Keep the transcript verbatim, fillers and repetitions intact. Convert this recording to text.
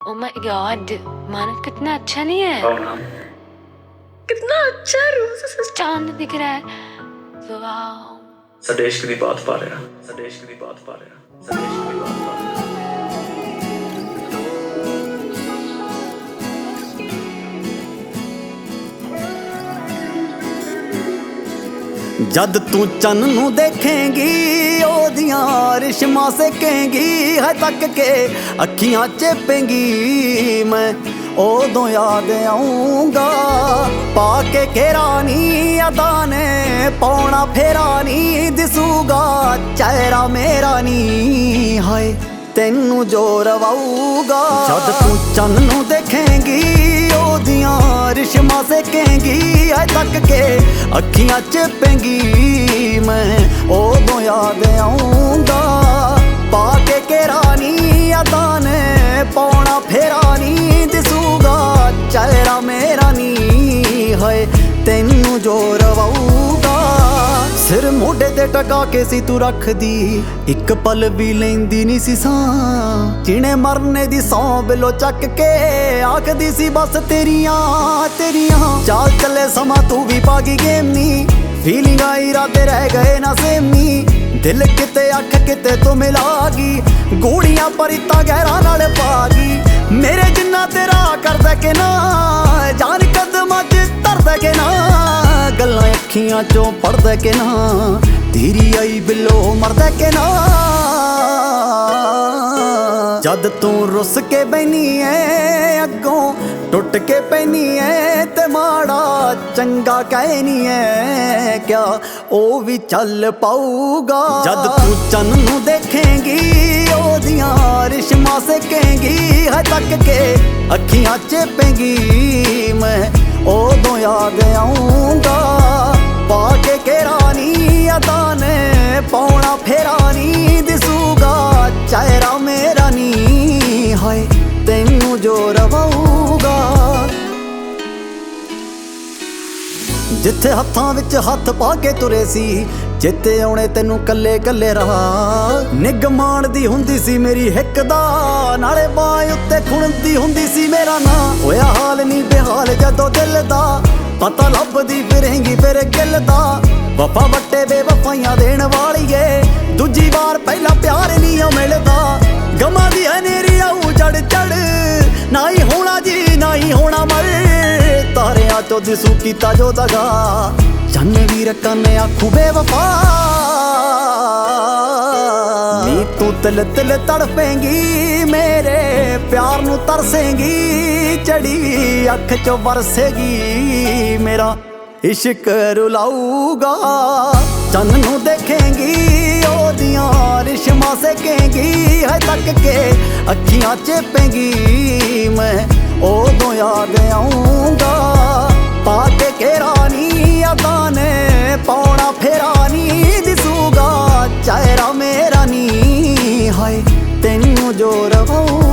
Oh my God, मानो कितना अच्छा नहीं है? कितना अच्छा रोज चांद दिख रहा है। वाओ, ਸਾਡੇ ਇਸ਼ਕ ਦੀ ਬਾਤ ਪਾ ਰਿਹਾ ਸਾਡੇ ਇਸ਼ਕ ਦੀ ਬਾਤ ਪਾ ਰਿਹਾ ਸਾਡੇ ਇਸ਼ਕ ਦੀ ਬਾਤ ਪਾ ਰਿਹਾ जद तू चन नू देखेंगी ओदियां रिश्मा सेकेंगी है तक के अखियां चेपेंगी मैं ओदों याद आऊंगा पाके केरानी अदाने पौना फेरानी दिसूगा चेहरा मेरा नी हाय तेनू जो रवाऊगा। जद तू चन नू देखेंगी ओदियां रिश्मा सेकेंगी है तक के अखियां चेपेंगी मैं ओदों याद आऊंगा पाके केरानी अदाने पौना फेरानी दिसूगा चेहरा मेरा नी है तेनू जो रवाऊगा। सिर मोढे ते टका के सी तू रख दी एक पल भी लेंदी नी सी सां जिने मरने दी सौ बिलो चक के आखदी सी बस तेरियां तेरियां चाल चले समा तू भी पागी गेम नी फीलिंग आई राते रह गए ना सेमी दिल किते अख किते तू मिलागी गूड़ियां परिता गहरा नाल पागी मेरे जिन्ना तेरा करदा के ना जान कदमां च धरदा के ना गल्लां अखियां चों पढ़दा के ना तेरी आई बिलो मरदा के ना। जद तू रुस के बैनी है अगों टुट के पैनी है ते माड़ा चंगा कहनी है क्या ओ भी चल पाऊगा। जद तू चन नू देखेंगी ओदियां रिश्मा सेकेंगी है तक के अखियां चेपेंगी मैं ओदों याद आऊंगा पाके केरानी अदाने पौना फेरानी दिसूगा चेहरा मेरा नी हाय तेनू जो रवाऊगा। जिथे हत्थां विच हत्थ पा के तुरे सी चेते आउणे तैनू कल्ले कल्ले रहा निग माणदी हुंदी सी मेरी हिक दा नाले बाह उत्ते खुणदी हुंदी सी मेरा नां होया हाल नी बेहाल जदों दिल दा पता लभदी फिरेंगी फिर गिल दा वफा वट्टे बेवफाइयां देण वालीए दूजी बार पहला प्यार नी ओ मिलदा गमां दी हनेरी आऊ चढ़ चढ़ ना ही होना जी ना ही होना मर तारियां चो दिसू कीता जो दगा चन वीर कन्ने आखू बेवफा नी तू तिल तिल तड़पेंगी मेरे प्यार नू तरसेंगी चढ़ी अख चो बरसेगी मेरा इश्क रुलाऊगा। चन नू देखेंगी ओदियां रिश्मा सेकेंगी है तक के अखियां चेपेंगी मैं ओदों याद आऊंगा पाके केरानी अदाने पौना फेरानी दिसूगा चेहरा मेरा नी हाय तेनू जो रवाऊंगा।